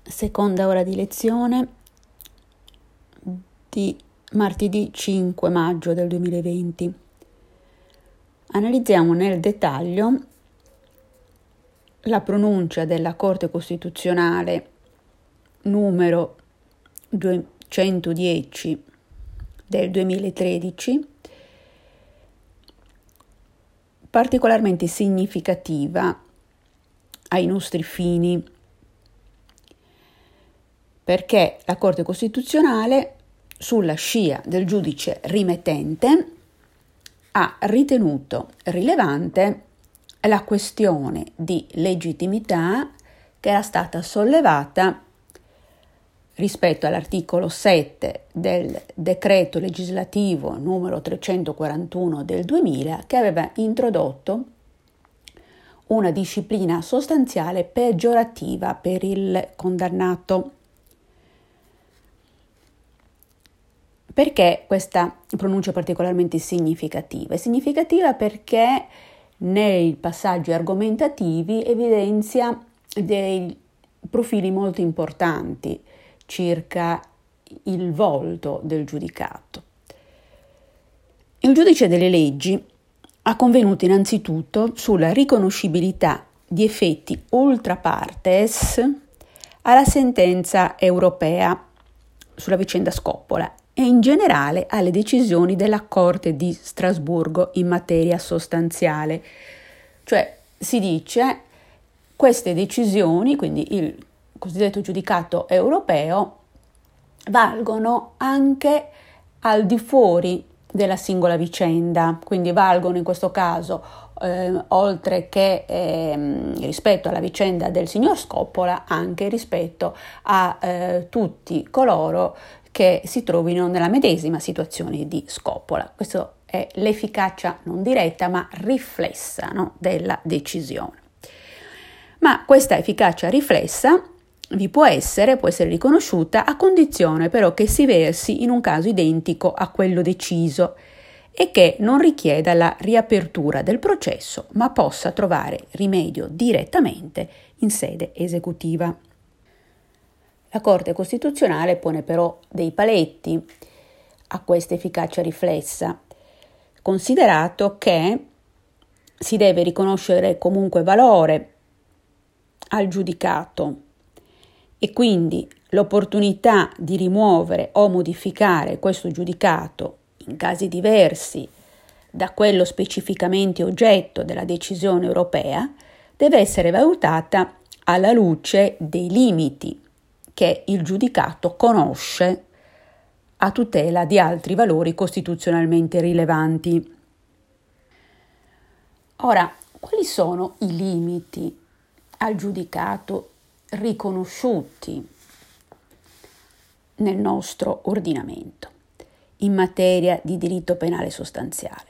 Seconda ora di lezione di martedì 5 maggio del 2020. Analizziamo nel dettaglio la pronuncia della Corte Costituzionale numero 210 del 2013, particolarmente significativa ai nostri fini, perché la Corte Costituzionale, sulla scia del giudice rimettente, ha ritenuto rilevante la questione di legittimità che era stata sollevata rispetto all'articolo 7 del decreto legislativo numero 341 del 2000, che aveva introdotto una disciplina sostanziale peggiorativa per il condannato. Perché questa pronuncia è particolarmente significativa? È significativa perché nei passaggi argomentativi evidenzia dei profili molto importanti circa il volto del giudicato. Il giudice delle leggi ha convenuto innanzitutto sulla riconoscibilità di effetti ultra partes alla sentenza europea sulla vicenda Scoppola e in generale alle decisioni della Corte di Strasburgo in materia sostanziale. Cioè si dice queste decisioni, quindi il cosiddetto giudicato europeo, valgono anche al di fuori della singola vicenda, quindi valgono in questo caso oltre che rispetto alla vicenda del signor Scoppola, anche rispetto a tutti coloro che si trovino nella medesima situazione di Scoppola. Questa è l'efficacia non diretta ma riflessa, no, della decisione. Ma questa efficacia riflessa può essere riconosciuta a condizione però che si versi in un caso identico a quello deciso e che non richieda la riapertura del processo ma possa trovare rimedio direttamente in sede esecutiva. La Corte Costituzionale pone però dei paletti a questa efficacia riflessa, considerato che si deve riconoscere comunque valore al giudicato e quindi l'opportunità di rimuovere o modificare questo giudicato in casi diversi da quello specificamente oggetto della decisione europea deve essere valutata alla luce dei limiti che il giudicato conosce a tutela di altri valori costituzionalmente rilevanti. Ora, quali sono i limiti al giudicato riconosciuti nel nostro ordinamento in materia di diritto penale sostanziale?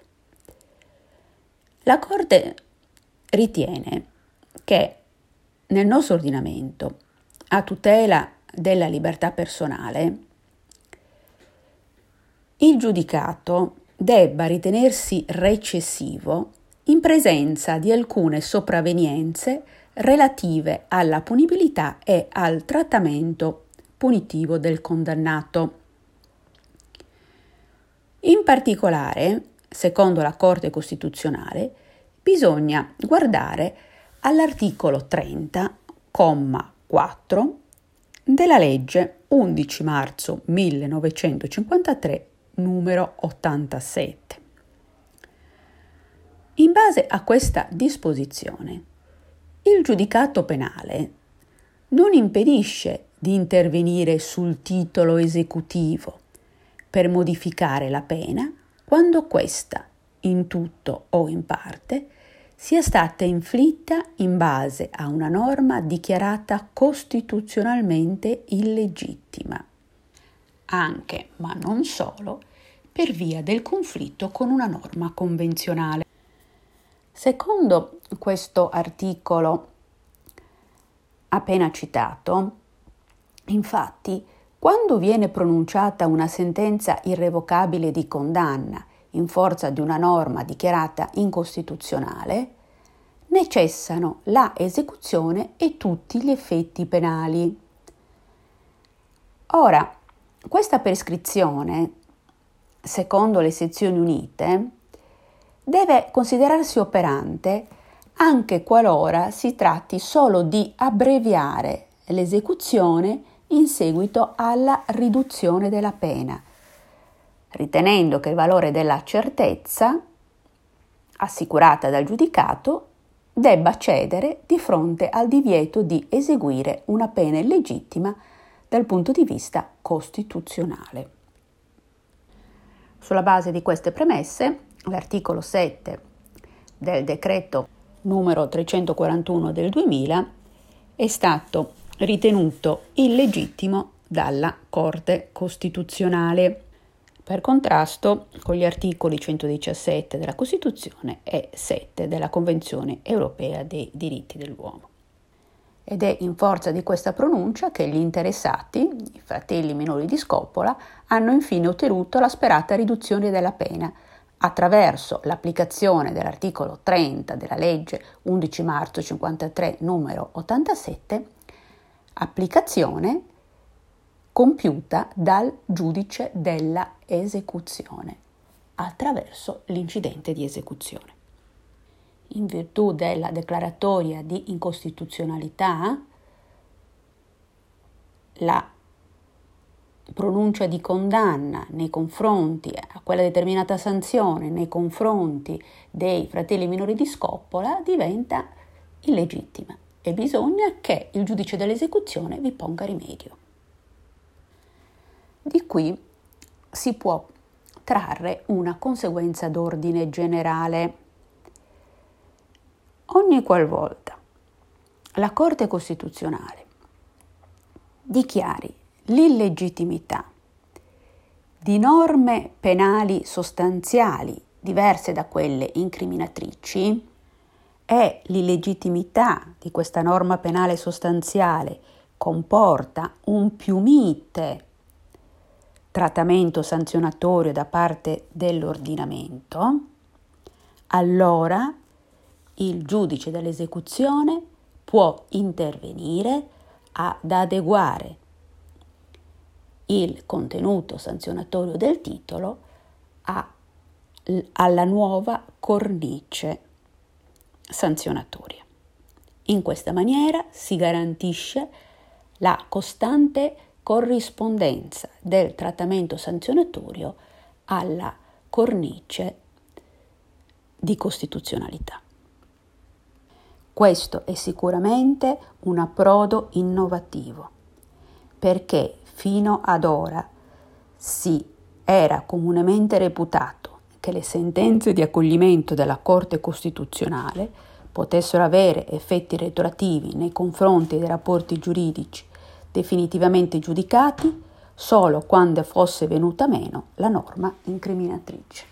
La Corte ritiene che nel nostro ordinamento, a tutela della libertà personale, il giudicato debba ritenersi recessivo in presenza di alcune sopravvenienze relative alla punibilità e al trattamento punitivo del condannato. In particolare, secondo la Corte Costituzionale, bisogna guardare all'articolo 30, comma 4 della legge 11 marzo 1953 numero 87. In base a questa disposizione, il giudicato penale non impedisce di intervenire sul titolo esecutivo per modificare la pena quando questa, in tutto o in parte, sia stata inflitta in base a una norma dichiarata costituzionalmente illegittima, anche, ma non solo, per via del conflitto con una norma convenzionale. Secondo questo articolo appena citato, infatti, quando viene pronunciata una sentenza irrevocabile di condanna in forza di una norma dichiarata incostituzionale, necessano la esecuzione e tutti gli effetti penali, Ora, questa prescrizione, secondo le sezioni unite, deve considerarsi operante anche qualora si tratti solo di abbreviare l'esecuzione in seguito alla riduzione della pena, ritenendo che il valore della certezza assicurata dal giudicato debba cedere di fronte al divieto di eseguire una pena illegittima dal punto di vista costituzionale. Sulla base di queste premesse, l'articolo 7 del decreto numero 341 del 2000 è stato ritenuto illegittimo dalla Corte Costituzionale, per contrasto con gli articoli 117 della Costituzione e 7 della Convenzione Europea dei Diritti dell'Uomo. Ed è in forza di questa pronuncia che gli interessati, i fratelli minori di Scoppola, hanno infine ottenuto la sperata riduzione della pena attraverso l'applicazione dell'articolo 30 della legge 11 marzo 53 numero 87, applicazione compiuta dal giudice della esecuzione attraverso l'incidente di esecuzione. In virtù della declaratoria di incostituzionalità, la pronuncia di condanna nei confronti a quella determinata sanzione nei confronti dei fratelli minori di Scoppola diventa illegittima e bisogna che il giudice dell'esecuzione vi ponga rimedio. Di qui si può trarre una conseguenza d'ordine generale. Ogni qualvolta la Corte Costituzionale dichiari l'illegittimità di norme penali sostanziali diverse da quelle incriminatrici e l'illegittimità di questa norma penale sostanziale comporta un più mite trattamento sanzionatorio da parte dell'ordinamento, allora il giudice dell'esecuzione può intervenire ad adeguare il contenuto sanzionatorio del titolo alla nuova cornice sanzionatoria. In questa maniera si garantisce la costante corrispondenza del trattamento sanzionatorio alla cornice di costituzionalità. Questo è sicuramente un approdo innovativo, perché fino ad ora si era comunemente reputato che le sentenze di accoglimento della Corte Costituzionale potessero avere effetti retroattivi nei confronti dei rapporti giuridici definitivamente giudicati solo quando fosse venuta meno la norma incriminatrice.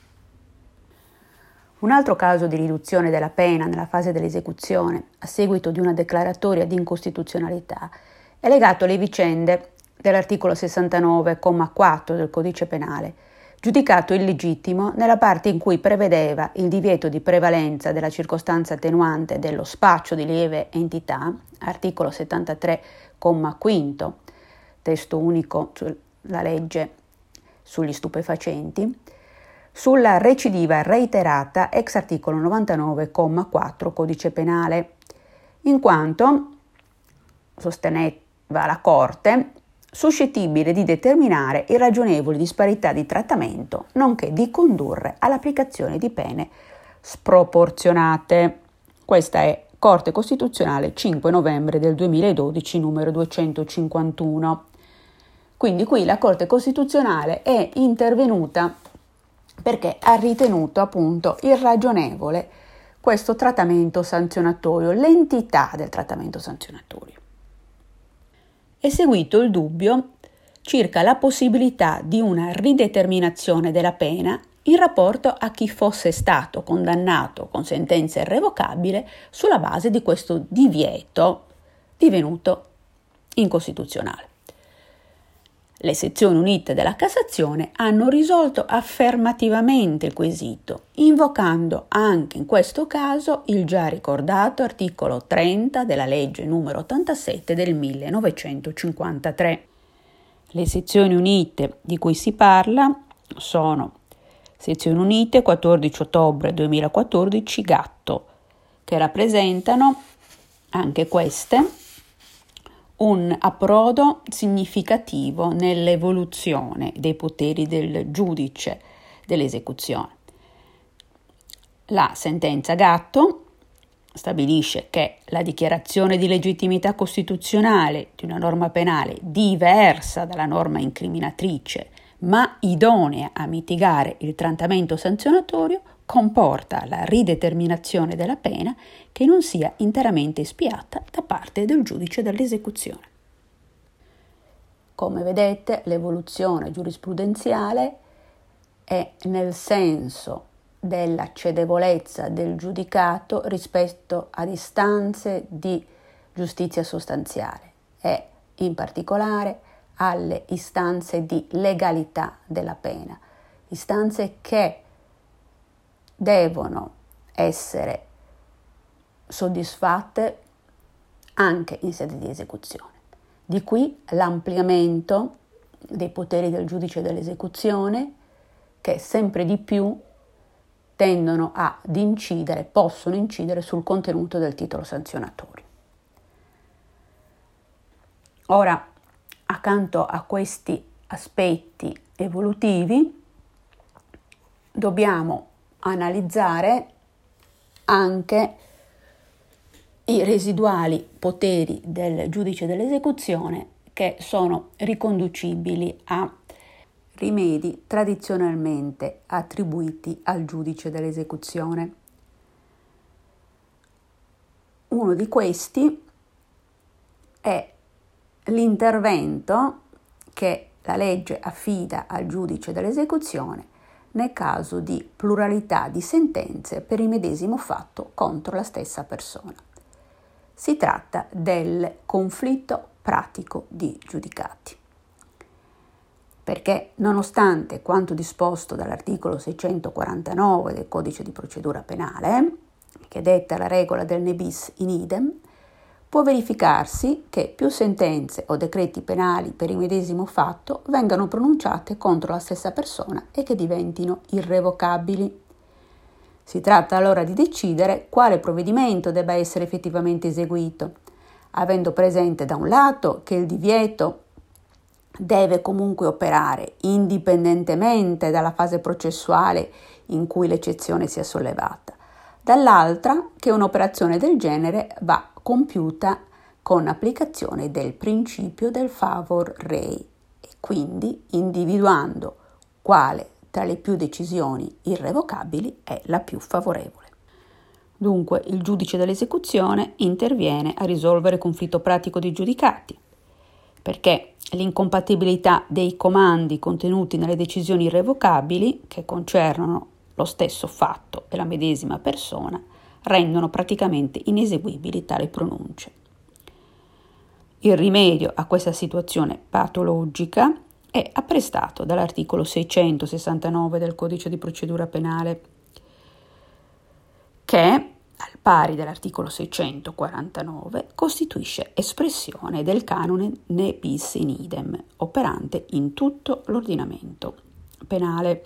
Un altro caso di riduzione della pena nella fase dell'esecuzione a seguito di una declaratoria di incostituzionalità è legato alle vicende dell'articolo 69,4 del Codice Penale, giudicato illegittimo nella parte in cui prevedeva il divieto di prevalenza della circostanza attenuante dello spaccio di lieve entità, articolo 73,5, testo unico sulla legge sugli stupefacenti, sulla recidiva reiterata ex articolo 99,4 Codice Penale, in quanto, sosteneva la Corte, suscettibile di determinare irragionevoli disparità di trattamento, nonché di condurre all'applicazione di pene sproporzionate. Questa è Corte Costituzionale 5 novembre del 2012, numero 251. Quindi qui la Corte Costituzionale è intervenuta perché ha ritenuto appunto irragionevole questo trattamento sanzionatorio, l'entità del trattamento sanzionatorio. È seguito il dubbio circa la possibilità di una rideterminazione della pena in rapporto a chi fosse stato condannato con sentenza irrevocabile sulla base di questo divieto divenuto incostituzionale. Le sezioni unite della Cassazione hanno risolto affermativamente il quesito, invocando anche in questo caso il già ricordato articolo 30 della legge numero 87 del 1953. Le sezioni unite di cui si parla sono sezioni unite 14 ottobre 2014 Gatto, che rappresentano anche queste un approdo significativo nell'evoluzione dei poteri del giudice dell'esecuzione. La sentenza Gatto stabilisce che la dichiarazione di legittimità costituzionale di una norma penale diversa dalla norma incriminatrice, ma idonea a mitigare il trattamento sanzionatorio, comporta la rideterminazione della pena che non sia interamente espiata da parte del giudice dell'esecuzione. Come vedete, l'evoluzione giurisprudenziale è nel senso della cedevolezza del giudicato rispetto ad istanze di giustizia sostanziale e in particolare alle istanze di legalità della pena, istanze che devono essere soddisfatte anche in sede di esecuzione. Di qui l'ampliamento dei poteri del giudice dell'esecuzione che sempre di più possono incidere sul contenuto del titolo sanzionatorio. Ora, accanto a questi aspetti evolutivi, dobbiamo analizzare anche i residuali poteri del giudice dell'esecuzione che sono riconducibili a rimedi tradizionalmente attribuiti al giudice dell'esecuzione. Uno di questi è l'intervento che la legge affida al giudice dell'esecuzione nel caso di pluralità di sentenze per il medesimo fatto contro la stessa persona. Si tratta del conflitto pratico di giudicati. Perché nonostante quanto disposto dall'articolo 649 del Codice di procedura penale, che detta la regola del ne bis in idem, può verificarsi che più sentenze o decreti penali per il medesimo fatto vengano pronunciate contro la stessa persona e che diventino irrevocabili. Si tratta allora di decidere quale provvedimento debba essere effettivamente eseguito, avendo presente da un lato che il divieto deve comunque operare indipendentemente dalla fase processuale in cui l'eccezione sia sollevata, dall'altra che un'operazione del genere va compiuta con applicazione del principio del favor rei e quindi individuando quale tra le più decisioni irrevocabili è la più favorevole. Dunque il giudice dell'esecuzione interviene a risolvere il conflitto pratico dei giudicati, perché l'incompatibilità dei comandi contenuti nelle decisioni irrevocabili, che concernono lo stesso fatto e la medesima persona, rendono praticamente ineseguibili tali pronunce. Il rimedio a questa situazione patologica è apprestato dall'articolo 669 del Codice di procedura penale, che, al pari dell'articolo 649, costituisce espressione del canone ne bis in idem, operante in tutto l'ordinamento penale.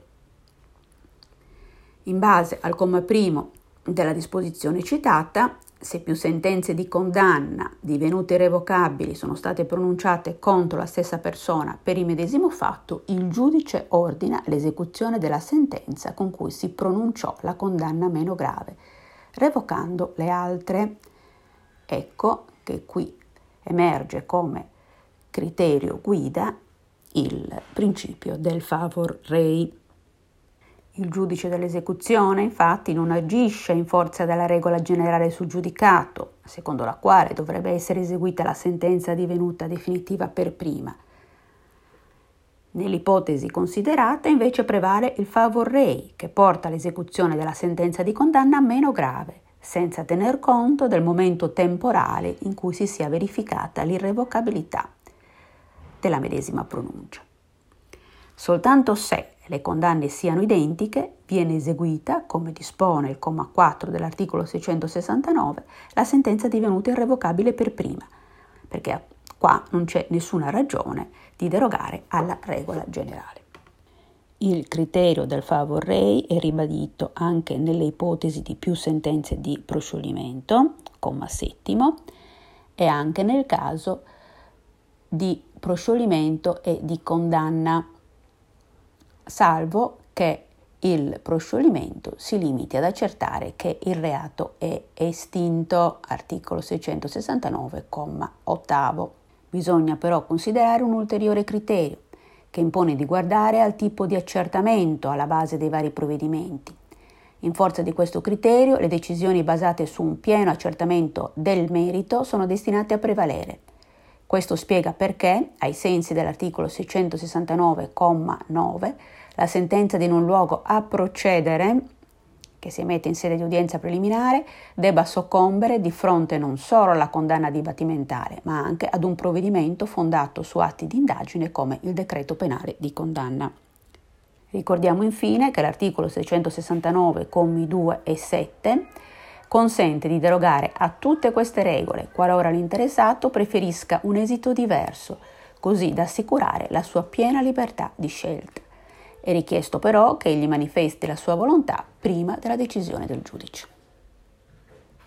In base al comma primo della disposizione citata, se più sentenze di condanna divenute irrevocabili sono state pronunciate contro la stessa persona per il medesimo fatto, il giudice ordina l'esecuzione della sentenza con cui si pronunciò la condanna meno grave, revocando le altre. Ecco che qui emerge come criterio guida il principio del favor rei. Il giudice dell'esecuzione, infatti, non agisce in forza della regola generale sul giudicato, secondo la quale dovrebbe essere eseguita la sentenza divenuta definitiva per prima. Nell'ipotesi considerata, invece, prevale il favor rei, che porta all'esecuzione della sentenza di condanna meno grave, senza tener conto del momento temporale in cui si sia verificata l'irrevocabilità della medesima pronuncia. Soltanto se le condanne siano identiche, viene eseguita, come dispone il comma 4 dell'articolo 669, la sentenza divenuta irrevocabile per prima, perché Qua non c'è nessuna ragione di derogare alla regola generale. Il criterio del favor rei è ribadito anche nelle ipotesi di più sentenze di proscioglimento, comma 7, e anche nel caso di proscioglimento e di condanna, salvo che il proscioglimento si limiti ad accertare che il reato è estinto, articolo 669, comma 8. Bisogna però considerare un ulteriore criterio che impone di guardare al tipo di accertamento alla base dei vari provvedimenti. In forza di questo criterio, le decisioni basate su un pieno accertamento del merito sono destinate a prevalere. Questo spiega perché, ai sensi dell'articolo 669,9, la sentenza di non luogo a procedere, che si emette in sede di udienza preliminare, debba soccombere di fronte non solo alla condanna dibattimentale, ma anche ad un provvedimento fondato su atti di indagine come il decreto penale di condanna. Ricordiamo infine che l'articolo 669, commi 2 e 7, consente di derogare a tutte queste regole qualora l'interessato preferisca un esito diverso, così da assicurare la sua piena libertà di scelta. È richiesto però che egli manifesti la sua volontà prima della decisione del giudice.